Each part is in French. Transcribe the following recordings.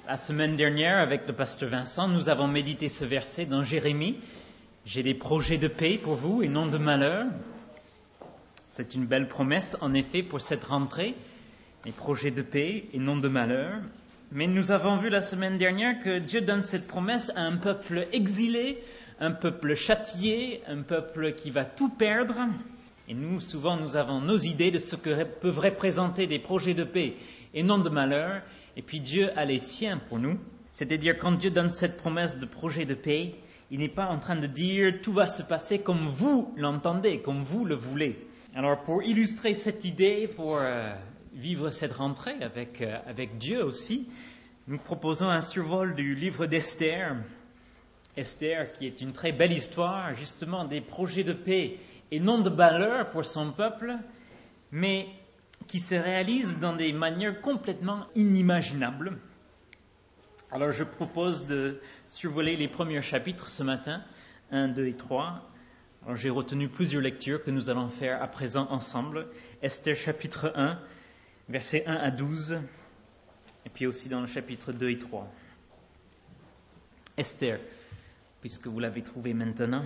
La semaine dernière, avec le pasteur Vincent, nous avons médité ce verset dans Jérémie. J'ai des projets de paix pour vous et non de malheur. C'est une belle promesse, en effet, pour cette rentrée. Des projets de paix et non de malheur. Mais nous avons vu la semaine dernière que Dieu donne cette promesse à un peuple exilé, un peuple châtié, un peuple qui va tout perdre. Et nous, souvent, nous avons nos idées de ce que peuvent représenter des projets de paix et non de malheur. Et puis Dieu a les siens pour nous. C'est-à-dire, quand Dieu donne cette promesse de projet de paix, il n'est pas en train de dire tout va se passer comme vous l'entendez, comme vous le voulez. Alors, pour illustrer cette idée, pour vivre cette rentrée avec Dieu aussi, nous proposons un survol du livre d'Esther. Esther, qui est une très belle histoire, justement, des projets de paix et non de malheur pour son peuple, mais qui se réalise dans des manières complètement inimaginables. Alors je propose de survoler les premiers chapitres ce matin, 1, 2 et 3. Alors j'ai retenu plusieurs lectures que nous allons faire à présent ensemble. Esther chapitre 1, versets 1 à 12, et puis aussi dans le chapitre 2 et 3. Esther, puisque vous l'avez trouvé maintenant.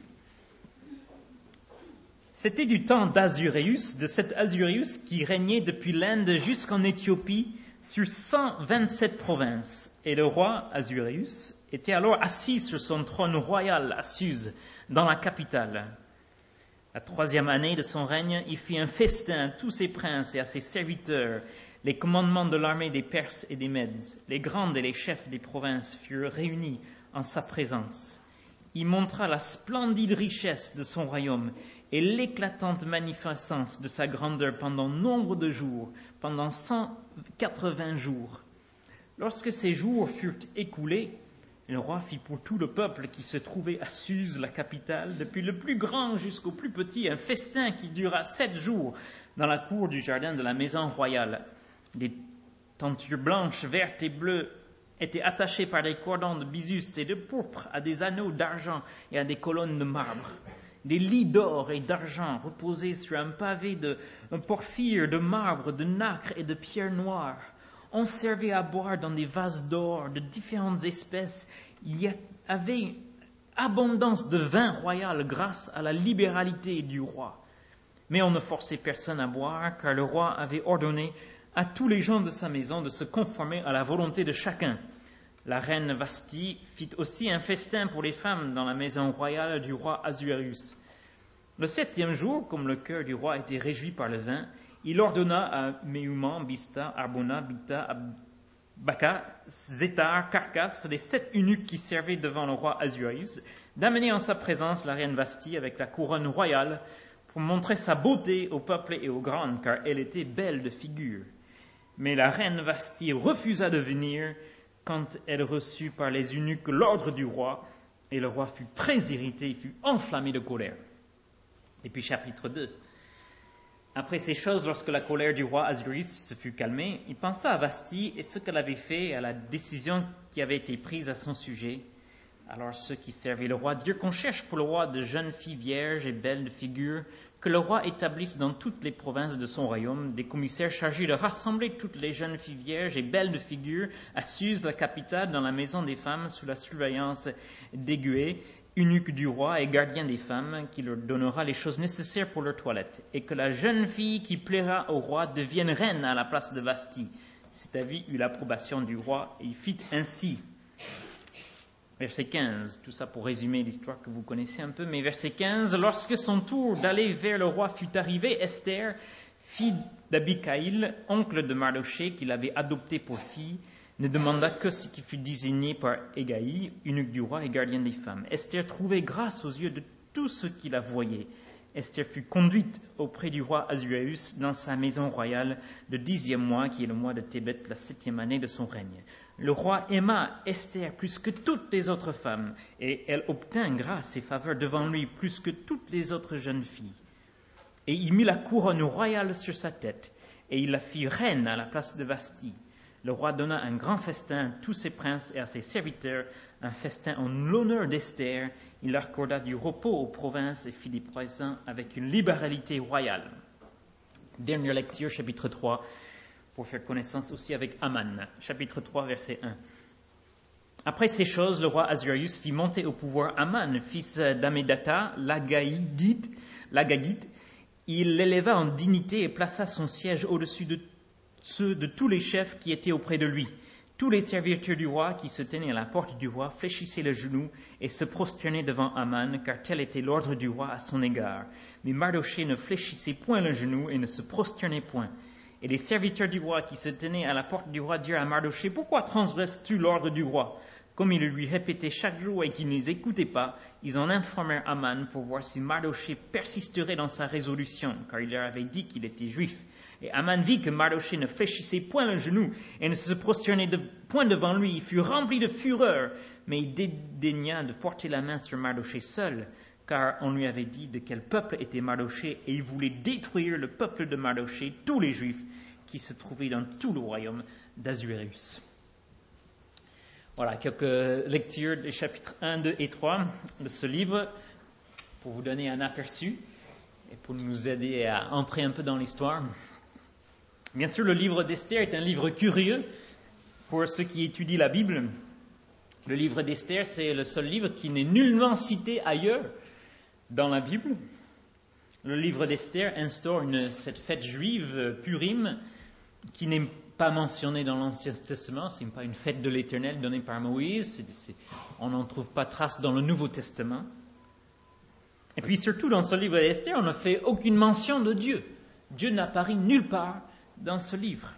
C'était du temps d'Azuréus, de cet Azuréus qui régnait depuis l'Inde jusqu'en Éthiopie sur 127 provinces. Et le roi Azuréus était alors assis sur son trône royal à Suse, dans la capitale. La 3e année de son règne, il fit un festin à tous ses princes et à ses serviteurs. Les commandements de l'armée des Perses et des Mèdes, les grandes et les chefs des provinces furent réunis en sa présence. Il montra la splendide richesse de son royaume et l'éclatante magnificence de sa grandeur pendant nombre de jours, pendant 180 jours. Lorsque ces jours furent écoulés, le roi fit pour tout le peuple qui se trouvait à Suse, la capitale, depuis le plus grand jusqu'au plus petit, un festin qui dura 7 jours dans la cour du jardin de la maison royale. Des tentures blanches, vertes et bleues étaient attachées par des cordons de bisus et de pourpre à des anneaux d'argent et à des colonnes de marbre. Des lits d'or et d'argent reposaient sur un pavé de porphyre, de marbre, de nacre et de pierre noire. On servait à boire dans des vases d'or de différentes espèces. Il y avait abondance de vin royal grâce à la libéralité du roi. Mais on ne forçait personne à boire, car le roi avait ordonné à tous les gens de sa maison de se conformer à la volonté de chacun. La reine Vashti fit aussi un festin pour les femmes dans la maison royale du roi Assuérus. Le 7e jour, comme le cœur du roi était réjoui par le vin, il ordonna à Méhuman, Bista, Arbona, Bita, Baka, Zétar, Carcas, les 7 eunuques qui servaient devant le roi Assuérus, d'amener en sa présence la reine Vashti avec la couronne royale pour montrer sa beauté au peuple et aux grandes, car elle était belle de figure. Mais la reine Vashti refusa de venir quand elle reçut par les eunuques l'ordre du roi, et le roi fut très irrité, il fut enflammé de colère. Et puis chapitre 2. Après ces choses, lorsque la colère du roi Assuérus se fut calmée, il pensa à Vashti et ce qu'elle avait fait et à la décision qui avait été prise à son sujet. Alors ceux qui servaient le roi dirent qu'on cherche pour le roi de jeunes filles vierges et belles de figure, que le roi établisse dans toutes les provinces de son royaume des commissaires chargés de rassembler toutes les jeunes filles vierges et belles de figure à Suse, la capitale, dans la maison des femmes, sous la surveillance d'Égué, eunuque du roi et gardien des femmes, qui leur donnera les choses nécessaires pour leur toilette, et que la jeune fille qui plaira au roi devienne reine à la place de Vashti. Cet avis eut l'approbation du roi, et il fit ainsi. Verset 15, tout ça pour résumer l'histoire que vous connaissez un peu, mais verset 15, lorsque son tour d'aller vers le roi fut arrivé, Esther, fille d'Abikaïl, oncle de Mardochée, qu'il avait adopté pour fille, ne demanda que ce qui fut désigné par Hégaï, eunuque du roi et gardien des femmes. Esther trouvait grâce aux yeux de tous ceux qui la voyaient. Esther fut conduite auprès du roi Assuérus dans sa maison royale le 10e mois, qui est le mois de Tébet, la 7e année de son règne. Le roi aima Esther plus que toutes les autres femmes, et elle obtint grâce et faveur devant lui plus que toutes les autres jeunes filles. Et il mit la couronne royale sur sa tête, et il la fit reine à la place de Vashti. Le roi donna un grand festin à tous ses princes et à ses serviteurs, un festin en l'honneur d'Esther. Il leur accorda du repos aux provinces et fit des présents avec une libéralité royale. Dernière lecture, chapitre 3. pour faire connaissance aussi avec Aman. Chapitre 3, verset 1. Après ces choses, le roi Assuérus fit monter au pouvoir Aman, fils d'Ammédatha, l'Agagite. Il l'éleva en dignité et plaça son siège au-dessus de ceux de tous les chefs qui étaient auprès de lui. Tous les serviteurs du roi qui se tenaient à la porte du roi fléchissaient le genou et se prosternaient devant Aman, car tel était l'ordre du roi à son égard. Mais Mardochée ne fléchissait point le genou et ne se prosternait point. Et les serviteurs du roi qui se tenaient à la porte du roi dirent à Mardochée, « Pourquoi transgresses-tu l'ordre du roi ?» Comme ils le lui répétaient chaque jour et qu'il ne les écoutait pas, ils en informèrent Aman pour voir si Mardochée persisterait dans sa résolution, car il leur avait dit qu'il était juif. Et Aman vit que Mardochée ne fléchissait point le genou et ne se prosternait point devant lui. Il fut rempli de fureur, mais il dédaigna de porter la main sur Mardochée seul, car on lui avait dit de quel peuple était Mardochée, et il voulait détruire le peuple de Mardochée, tous les juifs qui se trouvaient dans tout le royaume d'Assuérus. Voilà, quelques lectures des chapitres 1, 2 et 3 de ce livre pour vous donner un aperçu et pour nous aider à entrer un peu dans l'histoire. Bien sûr, le livre d'Esther est un livre curieux pour ceux qui étudient la Bible. Le livre d'Esther, c'est le seul livre qui n'est nullement cité ailleurs dans la Bible. Le livre d'Esther instaure cette fête juive Purim qui n'est pas mentionnée dans l'Ancien Testament. Ce n'est pas une fête de l'Éternel donnée par Moïse. On n'en trouve pas trace dans le Nouveau Testament. Et puis surtout dans ce livre d'Esther, on ne fait aucune mention de Dieu. Dieu n'apparaît nulle part dans ce livre.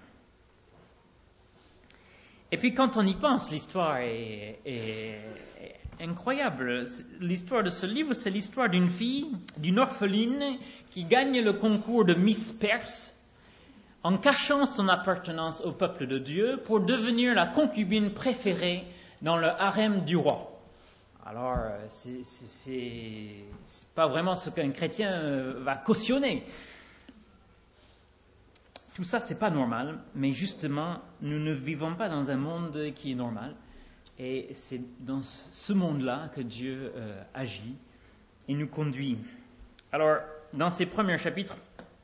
Et puis quand on y pense, l'histoire est incroyable. L'histoire de ce livre, c'est l'histoire d'une fille, d'une orpheline, qui gagne le concours de Miss Perse en cachant son appartenance au peuple de Dieu pour devenir la concubine préférée dans le harem du roi. Alors, c'est pas vraiment ce qu'un chrétien va cautionner. Tout ça, c'est pas normal, mais justement, nous ne vivons pas dans un monde qui est normal. Et c'est dans ce monde-là que Dieu agit et nous conduit. Alors, dans ces premiers chapitres,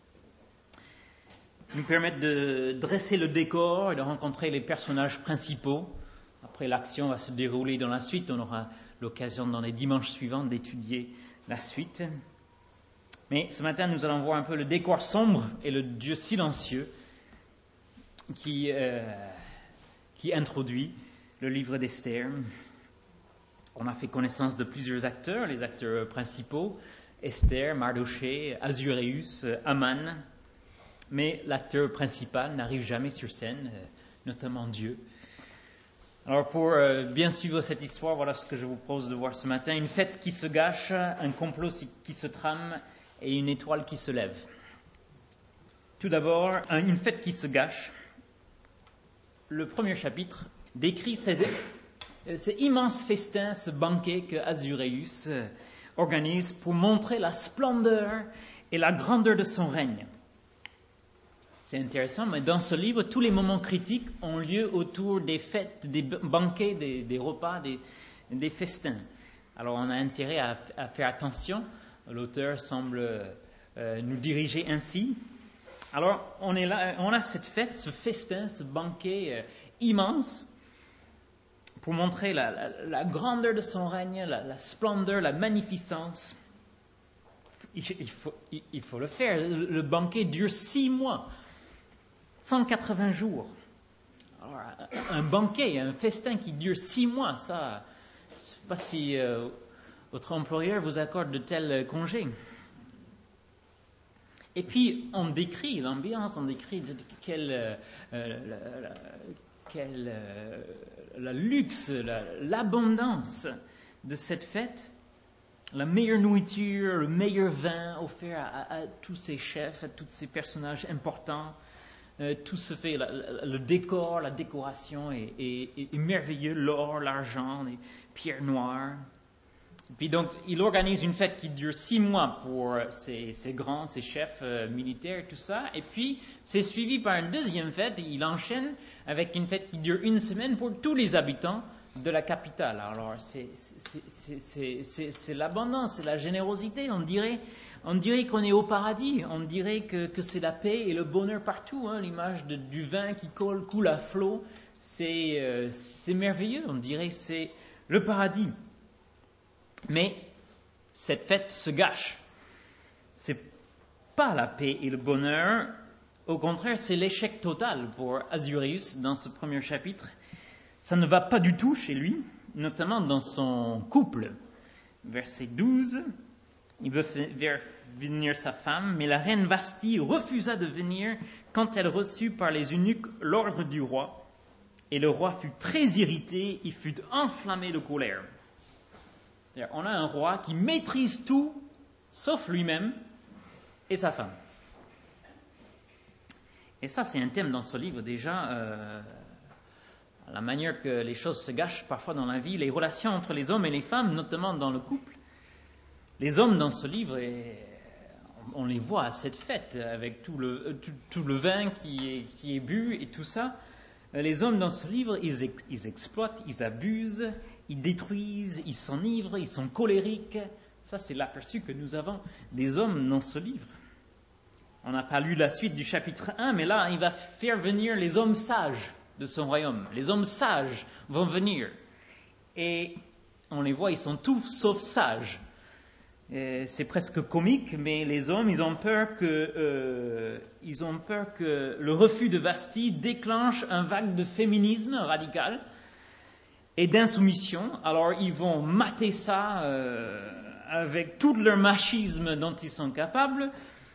nous permettent de dresser le décor et de rencontrer les personnages principaux. Après, l'action va se dérouler dans la suite. On aura l'occasion dans les dimanches suivants d'étudier la suite. Mais ce matin, nous allons voir un peu le décor sombre et le Dieu silencieux qui introduit le livre d'Esther. On a fait connaissance de plusieurs acteurs, les acteurs principaux, Esther, Mardochée, Assuérus, Aman. Mais l'acteur principal n'arrive jamais sur scène, notamment Dieu. Alors pour bien suivre cette histoire, voilà ce que je vous propose de voir ce matin. Une fête qui se gâche, un complot qui se trame et une étoile qui se lève. Tout d'abord, une fête qui se gâche. Le premier chapitre décrit ces immenses festins, ce banquet que Assuérus organise pour montrer la splendeur et la grandeur de son règne. C'est intéressant, mais dans ce livre, tous les moments critiques ont lieu autour des fêtes, des banquets, des repas, des festins. Alors on a intérêt à faire attention. L'auteur semble nous diriger ainsi. Alors on est là, on a cette fête, ce festin, ce banquet immense pour montrer la grandeur de son règne, la splendeur, la magnificence. Il faut le faire. Le banquet dure 6 mois. 180 jours. Alors, un banquet, un festin qui dure 6 mois, ça, je ne sais pas si votre employeur vous accorde de tels congés. Et puis, on décrit l'ambiance, on décrit la luxe, l'abondance de cette fête. La meilleure nourriture, le meilleur vin offert à tous ces chefs, à tous ces personnages importants. Tout se fait, le décor, la décoration est merveilleux, l'or, l'argent, les pierres noires. Et puis donc, il organise une fête qui dure 6 mois pour ces chefs militaires et tout ça. Et puis, c'est suivi par une deuxième fête. Et il enchaîne avec une fête qui dure 1 semaine pour tous les habitants de la capitale. Alors, c'est l'abondance, c'est la générosité, on dirait On dirait qu'on est au paradis, on dirait que c'est la paix et le bonheur partout, hein, l'image du vin qui coule à flot, c'est merveilleux, on dirait que c'est le paradis. Mais cette fête se gâche. C'est pas la paix et le bonheur, au contraire, c'est l'échec total pour Assuérus dans ce premier chapitre. Ça ne va pas du tout chez lui, notamment dans son couple. Verset 12, il veut faire venir sa femme, mais la reine Vasthi refusa de venir quand elle reçut par les eunuques l'ordre du roi. Et le roi fut très irrité, il fut enflammé de colère. C'est-à-dire, on a un roi qui maîtrise tout, sauf lui-même et sa femme. Et ça, c'est un thème dans ce livre déjà, la manière que les choses se gâchent parfois dans la vie, les relations entre les hommes et les femmes, notamment dans le couple. Les hommes dans ce livre, on les voit à cette fête, avec tout le vin qui est bu et tout ça. Les hommes dans ce livre, ils exploitent, ils abusent, ils détruisent, ils s'enivrent, ils sont colériques. Ça, c'est l'aperçu que nous avons des hommes dans ce livre. On n'a pas lu la suite du chapitre 1, mais là, il va faire venir les hommes sages de son royaume. Les hommes sages vont venir. Et on les voit, ils sont tous sauf sages. C'est presque comique, mais les hommes, ils ont peur que le refus de Vasthi déclenche un vague de féminisme radical et d'insoumission. Alors, ils vont mater ça avec tout leur machisme dont ils sont capables.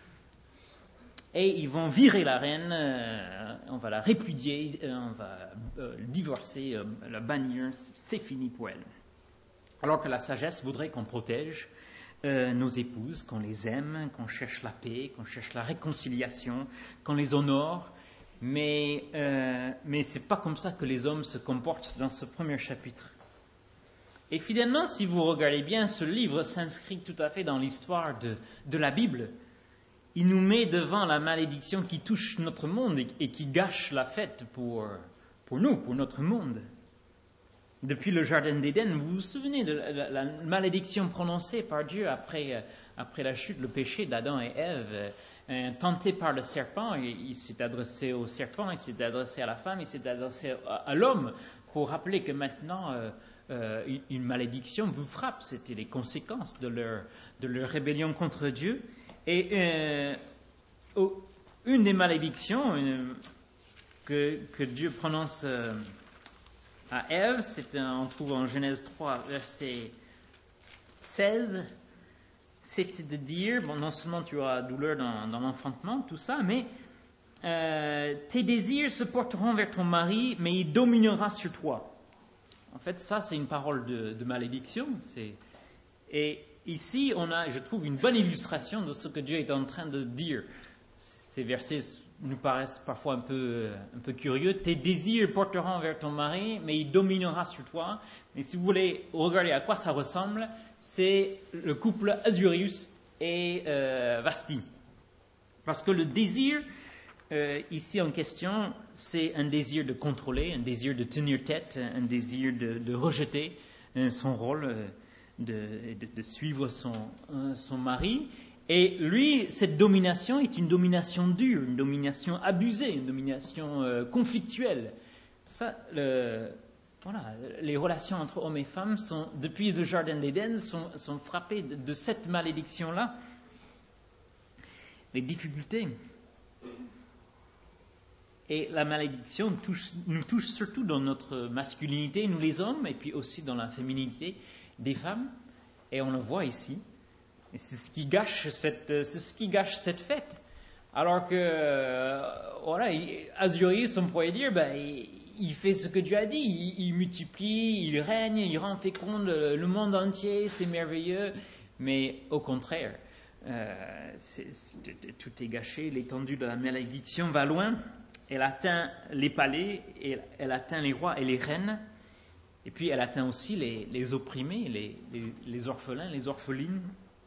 Et ils vont virer la reine, on va la répudier, on va divorcer, la bannir, c'est fini pour elle. Alors que la sagesse voudrait qu'on protège nos épouses, qu'on les aime, qu'on cherche la paix, qu'on cherche la réconciliation, qu'on les honore. Mais c'est pas comme ça que les hommes se comportent dans ce premier chapitre. Et finalement, si vous regardez bien, ce livre s'inscrit tout à fait dans l'histoire de la Bible. Il nous met devant la malédiction qui touche notre monde et qui gâche la fête pour nous, pour notre monde. Depuis le Jardin d'Éden, vous vous souvenez de la malédiction prononcée par Dieu après la chute, le péché d'Adam et Ève, tenté par le serpent. Il s'est adressé au serpent, il s'est adressé à la femme, il s'est adressé à l'homme pour rappeler que maintenant une malédiction vous frappe. C'était les conséquences de leur rébellion contre Dieu. Et une des malédictions que Dieu prononce à Ève, on trouve en Genèse 3, verset 16, c'était de dire, bon, non seulement tu auras douleur dans l'enfantement, tout ça, mais tes désirs se porteront vers ton mari, mais il dominera sur toi. En fait, ça, c'est une parole de malédiction. Et ici, on a, je trouve, une bonne illustration de ce que Dieu est en train de dire. Ces versets nous paraissent parfois un peu curieux. Tes désirs porteront vers ton mari, mais il dominera sur toi. Mais si vous voulez regarder à quoi ça ressemble, c'est le couple Assuérus et Vasthi. Parce que le désir, ici en question, c'est un désir de contrôler, un désir de tenir tête, un désir de rejeter son rôle, de suivre son mari. Et lui, cette domination est une domination dure, une domination abusée, une domination conflictuelle. Ça, les relations entre hommes et femmes depuis le Jardin d'Éden, sont frappées de cette malédiction-là. Les difficultés. Et la malédiction nous touche surtout dans notre masculinité, nous les hommes, et puis aussi dans la féminité des femmes. Et on le voit ici. Et c'est ce qui gâche cette fête. Alors que, Assuérus, on pourrait dire, il fait ce que Dieu a dit. Il multiplie, il règne, il rend féconde le monde entier, c'est merveilleux. Mais au contraire, tout est gâché. L'étendue de la malédiction va loin. Elle atteint les palais, et elle atteint les rois et les reines. Et puis elle atteint aussi les opprimés, les orphelins, les orphelines.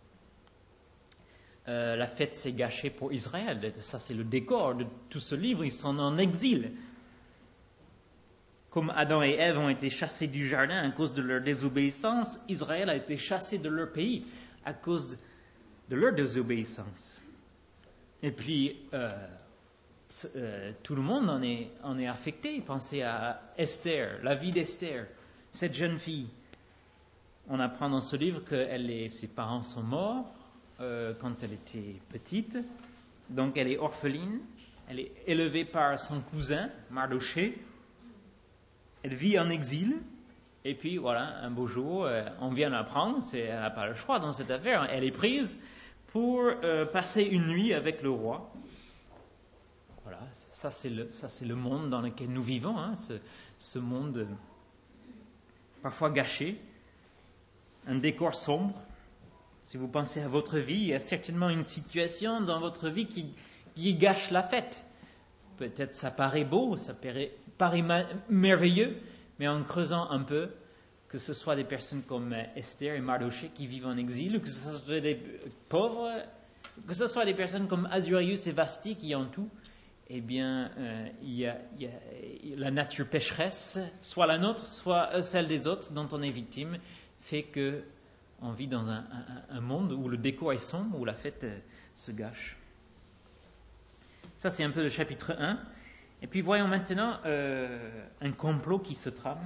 La fête s'est gâchée pour Israël. Ça, c'est le décor de tout ce livre. Ils sont en exil. Comme Adam et Ève ont été chassés du jardin à cause de leur désobéissance, Israël a été chassé de leur pays à cause de leur désobéissance. Et puis, tout le monde en est affecté. Pensez à Esther, la vie d'Esther, cette jeune fille. On apprend dans ce livre que ses parents sont morts quand elle était petite, donc elle est orpheline, elle est élevée par son cousin, Mardochée, elle vit en exil, et puis voilà, un beau jour, on vient l'apprendre, elle n'a pas le choix dans cette affaire, elle est prise pour passer une nuit avec le roi. Voilà, ça c'est le monde dans lequel nous vivons, hein, ce monde parfois gâché, un décor sombre. Si vous pensez à votre vie, il y a certainement une situation dans votre vie qui gâche la fête. Peut-être ça paraît beau, ça paraît merveilleux, mais en creusant un peu, que ce soit des personnes comme Esther et Mardochée qui vivent en exil, que ce soit des pauvres, que ce soit des personnes comme Assuérus et Vashti qui ont tout, eh bien, il y a la nature pécheresse, soit la nôtre, soit celle des autres dont on est victime, fait que on vit dans un monde où le décor est sombre, où la fête se gâche. Ça, c'est un peu le chapitre 1. Et puis, voyons maintenant un complot qui se trame.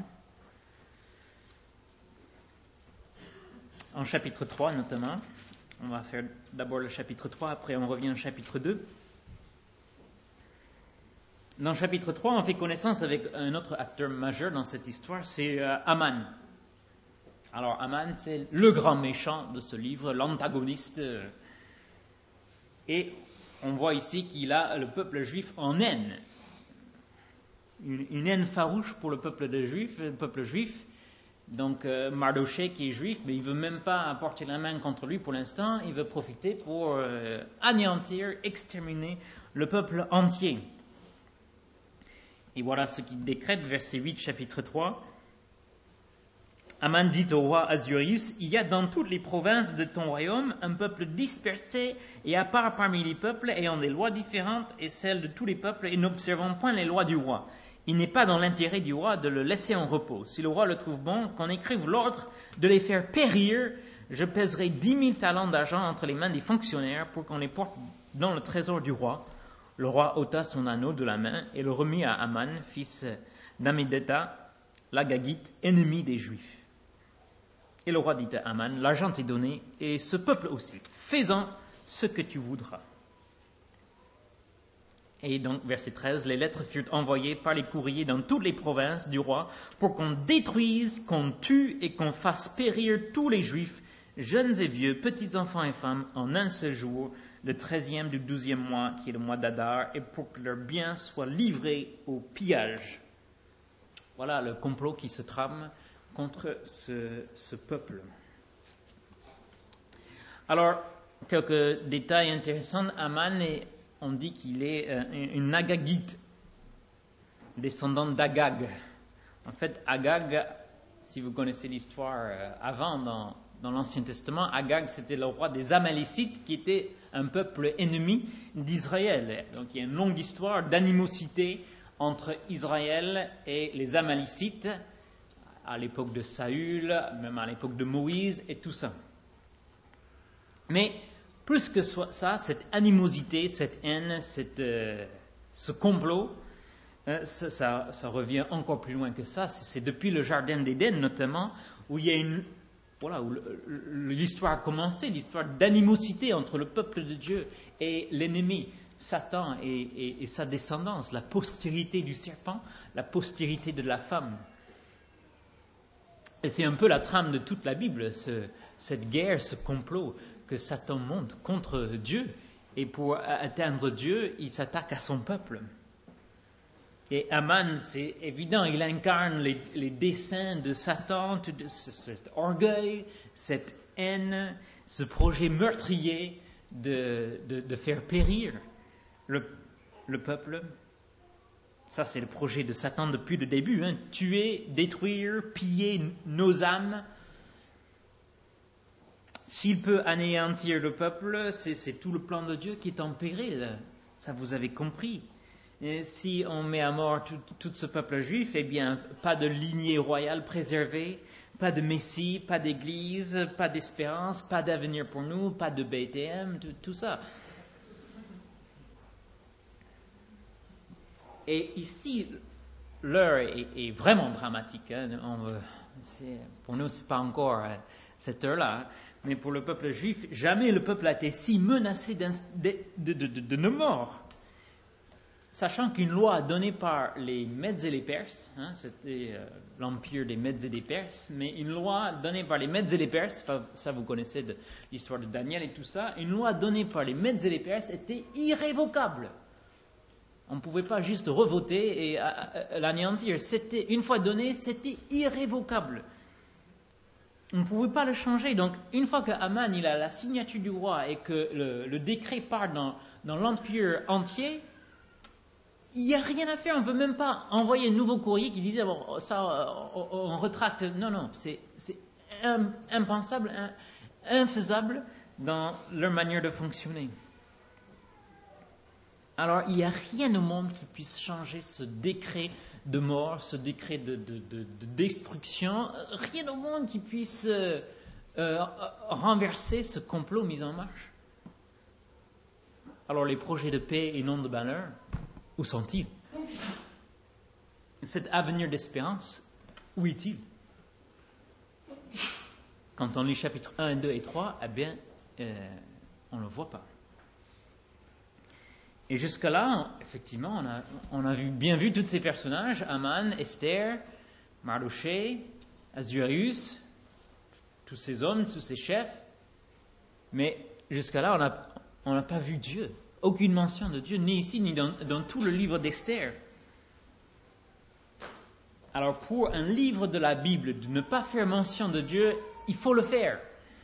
En chapitre 3, notamment. On va faire d'abord le chapitre 3, après on revient au chapitre 2. Dans le chapitre 3, on fait connaissance avec un autre acteur majeur dans cette histoire, c'est Aman. Alors, Aman, c'est le grand méchant de ce livre, l'antagoniste. Et on voit ici qu'il a le peuple juif en haine. Une haine farouche pour le peuple juif. Donc, Mardochée, qui est juif, mais il ne veut même pas porter la main contre lui pour l'instant. Il veut profiter pour anéantir, exterminer le peuple entier. Et voilà ce qu'il décrète, verset 8, chapitre 3. Aman dit au roi Assuérus, « Il y a dans toutes les provinces de ton royaume un peuple dispersé et à part parmi les peuples, ayant des lois différentes et celles de tous les peuples, et n'observant point les lois du roi. Il n'est pas dans l'intérêt du roi de le laisser en repos. Si le roi le trouve bon, qu'on écrive l'ordre de les faire périr. Je pèserai 10 000 talents d'argent entre les mains des fonctionnaires pour qu'on les porte dans le trésor du roi. » Le roi ôta son anneau de la main et le remit à Aman, fils d'Ammédatha, l'Agagite, ennemi des Juifs. Et le roi dit à Aman, « L'argent t'est donné, et ce peuple aussi. Fais-en ce que tu voudras. » Et donc, verset 13, les lettres furent envoyées par les courriers dans toutes les provinces du roi pour qu'on détruise, qu'on tue et qu'on fasse périr tous les Juifs, jeunes et vieux, petits enfants et femmes, en un seul jour, le 13e du 12e mois, qui est le mois d'Adar, et pour que leurs biens soient livrés au pillage. Voilà le complot qui se trame contre ce peuple. Alors, quelques détails intéressants. Aman, on dit qu'il est une Agagite, descendant d'Agag. En fait, Agag, si vous connaissez l'histoire avant dans l'Ancien Testament, Agag, c'était le roi des Amalécites, qui était un peuple ennemi d'Israël. Donc il y a une longue histoire d'animosité entre Israël et les Amalécites, à l'époque de Saül, même à l'époque de Moïse et tout ça. Mais plus que ça, cette animosité, cette haine, ce complot, ça revient encore plus loin que ça. C'est depuis le Jardin d'Éden notamment, où il y a où l'histoire a commencé, l'histoire d'animosité entre le peuple de Dieu et l'ennemi, Satan et sa descendance, la postérité du serpent, la postérité de la femme. Et c'est un peu la trame de toute la Bible, cette guerre, ce complot que Satan monte contre Dieu. Et pour atteindre Dieu, il s'attaque à son peuple. Et Aman, c'est évident, il incarne les desseins de Satan, cet orgueil, cette haine, ce projet meurtrier de faire périr le peuple. Ça, c'est le projet de Satan depuis le début. Tuer, détruire, piller nos âmes. S'il peut anéantir le peuple, c'est tout le plan de Dieu qui est en péril. Ça, vous avez compris. Et si on met à mort tout ce peuple juif, eh bien, pas de lignée royale préservée, Pas de Messie, pas d'église, pas d'espérance, pas d'avenir pour nous, pas de BTM, tout ça. Et ici, l'heure est vraiment dramatique. Hein. Pour nous, c'est pas encore cette heure-là. Hein. Mais pour le peuple juif, jamais le peuple a été si menacé de mort. Sachant qu'une loi donnée par les Mèdes et les Perses, hein, c'était l'empire des Mèdes et des Perses, mais une loi donnée par les Mèdes et les Perses, ça vous connaissez de l'histoire de Daniel et tout ça, une loi donnée par les Mèdes et les Perses était irrévocable. On ne pouvait pas juste revoter et l'anéantir. Une fois donné, c'était irrévocable. On ne pouvait pas le changer. Donc, une fois que Haman il a la signature du roi et que le décret part dans l'empire entier, il n'y a rien à faire. On ne peut même pas envoyer un nouveau courrier qui disait bon, ça, on retracte. Non, c'est impensable, infaisable dans leur manière de fonctionner. Alors, il n'y a rien au monde qui puisse changer ce décret de mort, ce décret de destruction. Rien au monde qui puisse renverser ce complot mis en marche. Alors, les projets de paix et non de malheur, où sont-ils? Cet avenir d'espérance, où est-il? Quand on lit chapitres 1, 2 et 3, eh bien, on ne le voit pas. Et jusque-là, effectivement, on a bien vu tous ces personnages, Haman, Esther, Mardochée, Ahasuérus, tous ces hommes, tous ces chefs. Mais jusque-là, on n'a pas vu Dieu. Aucune mention de Dieu, ni ici, ni dans tout le livre d'Esther. Alors, pour un livre de la Bible, de ne pas faire mention de Dieu, il faut le faire.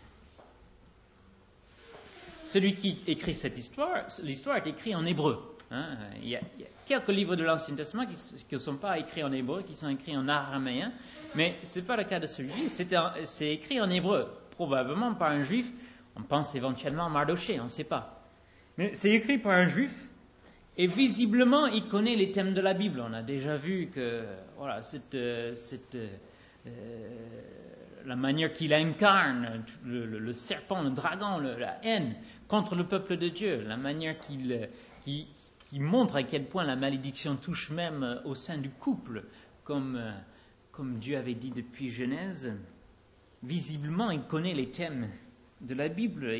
Celui qui écrit cette histoire, l'histoire est écrite en hébreu. Hein. Il y a quelques livres de l'Ancien Testament qui ne sont pas écrits en hébreu, qui sont écrits en araméen, mais ce n'est pas le cas de celui-ci. C'est écrit en hébreu, probablement par un juif. On pense éventuellement à Mardochée, on ne sait pas. Mais c'est écrit par un juif, et visiblement, il connaît les thèmes de la Bible. On a déjà vu que voilà, la manière qu'il incarne, le serpent, le dragon, la haine contre le peuple de Dieu, la manière qu'il montre à quel point la malédiction touche même au sein du couple, comme Dieu avait dit depuis Genèse. Visiblement, il connaît les thèmes de la Bible.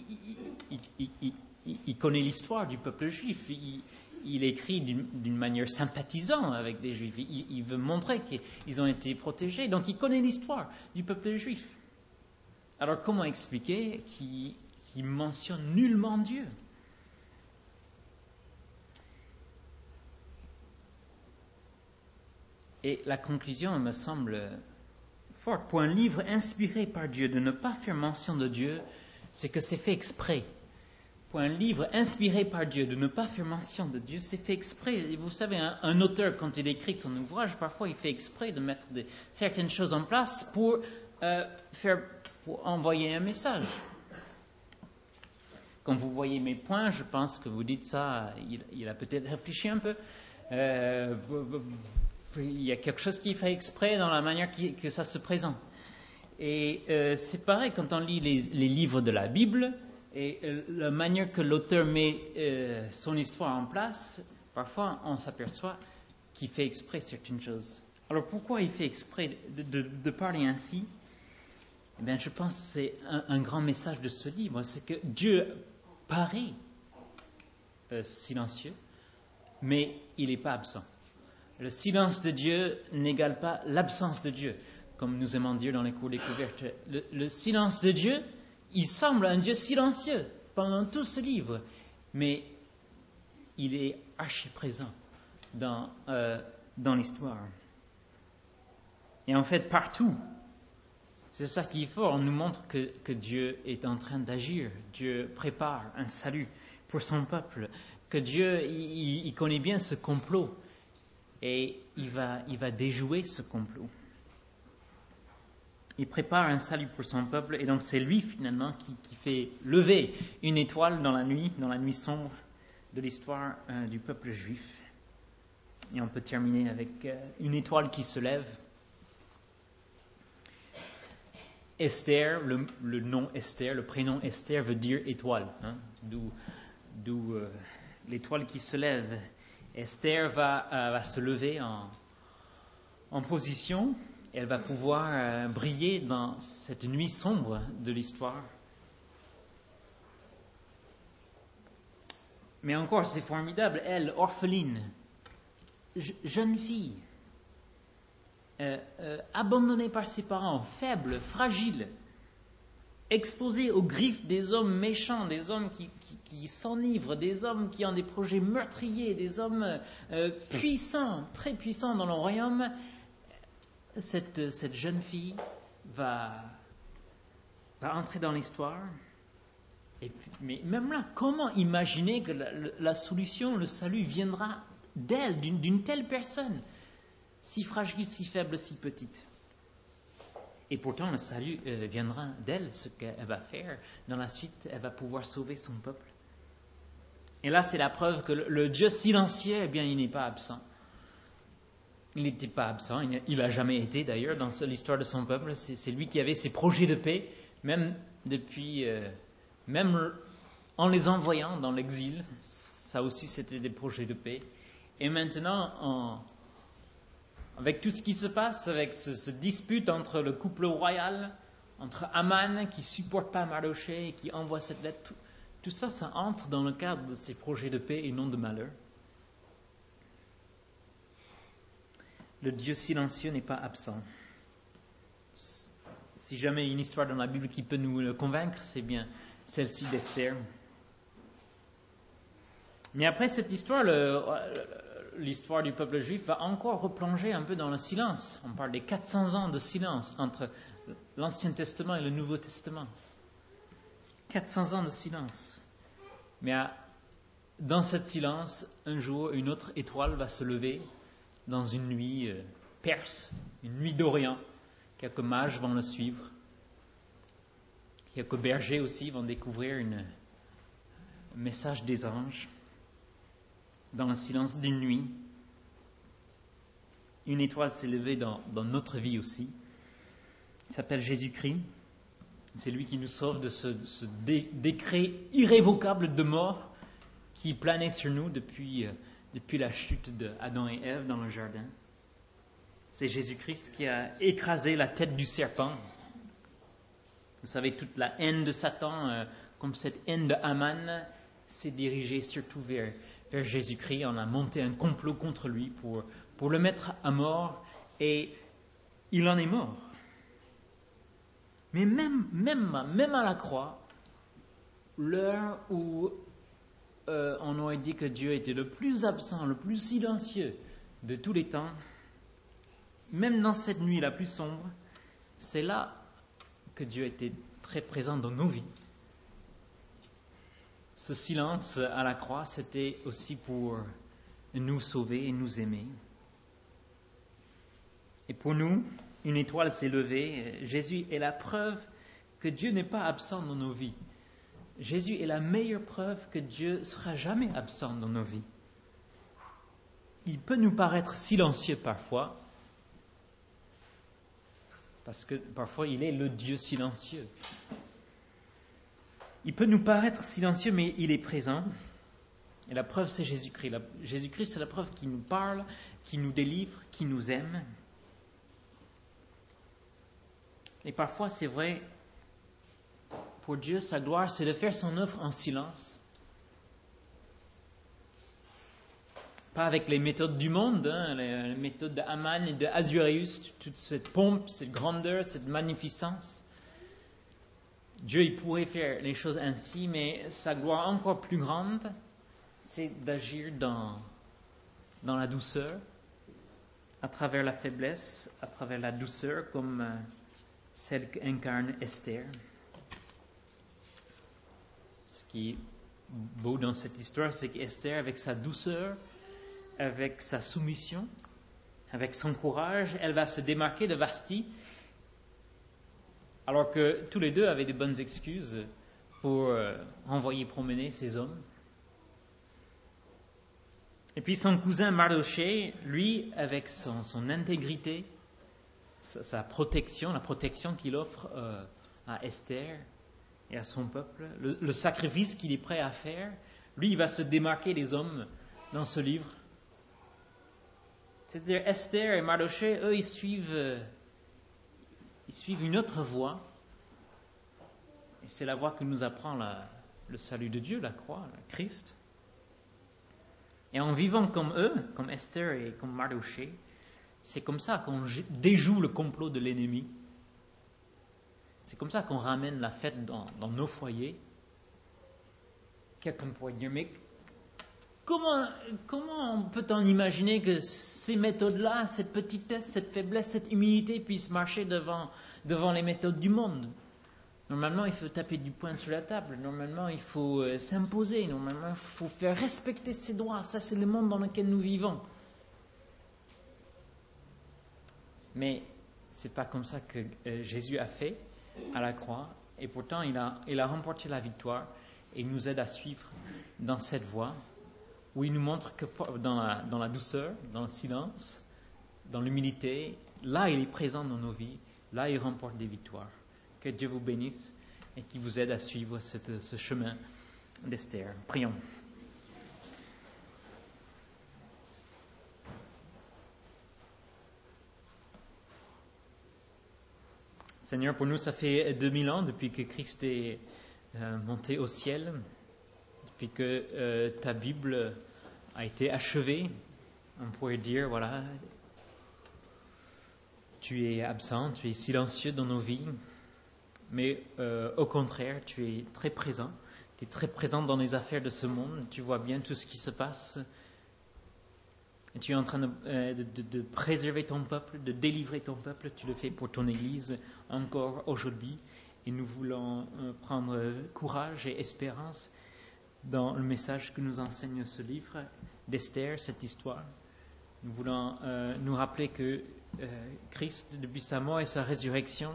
Il connaît l'histoire du peuple juif. Il écrit d'une manière sympathisante avec des juifs. Il veut montrer qu'ils ont été protégés. Donc il connaît l'histoire du peuple juif. Alors comment expliquer qu'il mentionne nullement Dieu? Et la conclusion me semble forte. Pour un livre inspiré par Dieu, de ne pas faire mention de Dieu, c'est que c'est fait exprès. Pour un livre inspiré par Dieu, de ne pas faire mention de Dieu, c'est fait exprès. Et vous savez, un auteur, quand il écrit son ouvrage, parfois il fait exprès de mettre certaines choses en place pour envoyer un message. Quand vous voyez mes points, je pense que vous dites ça, il a peut-être réfléchi un peu. Il y a quelque chose qui fait exprès dans la manière que ça se présente. Et c'est pareil quand on lit les livres de la Bible. Et la manière que l'auteur met son histoire en place, parfois on s'aperçoit qu'il fait exprès certaines choses. Alors pourquoi il fait exprès de parler ainsi? Eh bien, je pense que c'est un grand message de ce livre, c'est que Dieu paraît silencieux, mais il n'est pas absent. Le silence de Dieu n'égale pas l'absence de Dieu, comme nous aimons dire dans les cours découvertes. Le silence de Dieu, il semble un Dieu silencieux pendant tout ce livre, mais il est archi présent dans l'histoire. Et en fait, partout, c'est ça qui est fort, on nous montre que Dieu est en train d'agir. Dieu prépare un salut pour son peuple, que Dieu, il connaît bien ce complot, et il va déjouer ce complot. Il prépare un salut pour son peuple, et donc c'est lui finalement qui fait lever une étoile dans la nuit sombre de l'histoire du peuple juif. Et on peut terminer avec une étoile qui se lève. Esther, le nom Esther, le prénom Esther veut dire étoile, hein, d'où l'étoile qui se lève. Esther va se lever en position, et elle va pouvoir briller dans cette nuit sombre de l'histoire. Mais encore, c'est formidable, elle, orpheline, jeune fille, abandonnée par ses parents, faible, fragile, exposée aux griffes des hommes méchants, des hommes qui s'enivrent, des hommes qui ont des projets meurtriers, des hommes puissants, très puissants dans le royaume. Cette jeune fille va entrer dans l'histoire. Mais même là, comment imaginer que la solution, le salut viendra d'elle, d'une telle personne, si fragile, si faible, si petite? Et pourtant, le salut viendra d'elle, ce qu'elle va faire. Dans la suite, elle va pouvoir sauver son peuple. Et là, c'est la preuve que le Dieu silencieux, eh bien, il n'est pas absent. Il n'était pas absent, il n'a jamais été d'ailleurs dans l'histoire de son peuple. C'est lui qui avait ses projets de paix, même en les envoyant dans l'exil. Ça aussi, c'était des projets de paix. Et maintenant, avec tout ce qui se passe, avec ce dispute entre le couple royal, entre Aman qui supporte pas Mardochée et qui envoie cette lettre, tout ça, ça entre dans le cadre de ces projets de paix et non de malheur. Le Dieu silencieux n'est pas absent. Si jamais il y a une histoire dans la Bible qui peut nous le convaincre, c'est bien celle-ci d'Esther. Mais après cette histoire, l'histoire du peuple juif va encore replonger un peu dans le silence. On parle des 400 ans de silence entre l'Ancien Testament et le Nouveau Testament. 400 ans de silence. Mais dans ce silence, un jour, une autre étoile va se lever dans une nuit perse, une nuit d'Orient. Quelques mages vont le suivre. Quelques bergers aussi vont découvrir un message des anges. Dans le silence d'une nuit, une étoile s'est levée dans notre vie aussi. Il s'appelle Jésus-Christ. C'est lui qui nous sauve de ce décret irrévocable de mort qui planait sur nous depuis la chute d'Adam et Ève dans le jardin. C'est Jésus-Christ qui a écrasé la tête du serpent. Vous savez, toute la haine de Satan, comme cette haine de Haman, s'est dirigée surtout vers Jésus-Christ. On a monté un complot contre lui pour le mettre à mort, et il en est mort. Mais même à la croix, l'heure où on aurait dit que Dieu était le plus absent, le plus silencieux de tous les temps, même dans cette nuit la plus sombre, c'est là que Dieu était très présent dans nos vies. Ce silence à la croix, c'était aussi pour nous sauver et nous aimer. Et pour nous, une étoile s'est levée. Jésus est la preuve que Dieu n'est pas absent dans nos vies. Jésus est la meilleure preuve que Dieu ne sera jamais absent dans nos vies. Il peut nous paraître silencieux parfois, parce que parfois il est le Dieu silencieux. Il peut nous paraître silencieux, mais il est présent. Et la preuve, c'est Jésus-Christ. Jésus-Christ, c'est la preuve qui nous parle, qui nous délivre, qui nous aime. Et parfois, c'est vrai, pour Dieu, sa gloire, c'est de faire son œuvre en silence. Pas avec les méthodes du monde, les méthodes d'Aman et d'Ahasuérus, toute cette pompe, cette grandeur, cette magnificence. Dieu, il pourrait faire les choses ainsi, mais sa gloire encore plus grande, c'est d'agir dans la douceur, à travers la faiblesse, à travers la douceur, comme celle qu'incarne Esther. Ce qui est beau dans cette histoire, c'est qu'Esther, avec sa douceur, avec sa soumission, avec son courage, elle va se démarquer de Vashti, alors que tous les deux avaient de bonnes excuses pour envoyer promener ces hommes. Et puis son cousin Mardochée, lui, avec son intégrité, sa protection, la protection qu'il offre à Esther et à son peuple, le sacrifice qu'il est prêt à faire. Lui, il va se démarquer des hommes dans ce livre. C'est-à-dire Esther et Mardochée, eux, ils suivent une autre voie. Et c'est la voie que nous apprend le salut de Dieu, la croix, le Christ. Et en vivant comme eux, comme Esther et comme Mardochée, c'est comme ça qu'on déjoue le complot de l'ennemi. C'est comme ça qu'on ramène la fête dans nos foyers. Quelqu'un pourrait dire, mais comment peut-on imaginer que ces méthodes-là, cette petitesse, cette faiblesse, cette humilité puissent marcher devant les méthodes du monde? Normalement, il faut taper du poing sur la table. Normalement, il faut s'imposer. Normalement, il faut faire respecter ses droits. Ça, c'est le monde dans lequel nous vivons. Mais c'est pas comme ça que Jésus a fait à la croix. Et pourtant, il a remporté la victoire et il nous aide à suivre dans cette voie où il nous montre que dans la douceur, dans le silence, dans l'humilité, là, il est présent dans nos vies. Là, il remporte des victoires. Que Dieu vous bénisse et qu'il vous aide à suivre ce chemin d'Esther. Prions. Seigneur, pour nous, ça fait 2000 ans depuis que Christ est monté au ciel, depuis que ta Bible a été achevée. On pourrait dire, voilà, tu es absent, tu es silencieux dans nos vies. Mais au contraire, tu es très présent. Tu es très présent dans les affaires de ce monde. Tu vois bien tout ce qui se passe. Et tu es en train de préserver ton peuple, de délivrer ton peuple. Tu le fais pour ton Église encore aujourd'hui. Et nous voulons prendre courage et espérance dans le message que nous enseigne ce livre d'Esther, cette histoire. Nous voulons nous rappeler que Christ, depuis sa mort et sa résurrection,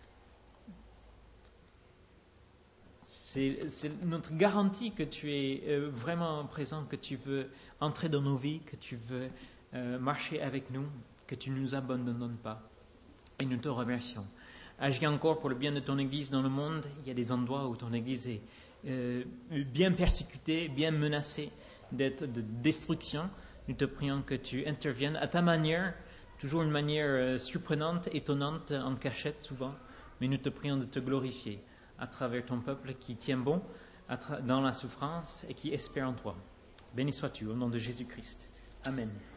c'est notre garantie que tu es vraiment présent, que tu veux entrer dans nos vies, que tu veux marcher avec nous, que tu ne nous abandonnes pas. Et nous te remercions. Agis encore pour le bien de ton Église dans le monde. Il y a des endroits où ton Église est bien persécutée, bien menacée de destruction. Nous te prions que tu interviennes à ta manière, toujours une manière surprenante, étonnante, en cachette souvent. Mais nous te prions de te glorifier à travers ton peuple qui tient bon dans la souffrance et qui espère en toi. Béni sois-tu au nom de Jésus-Christ. Amen.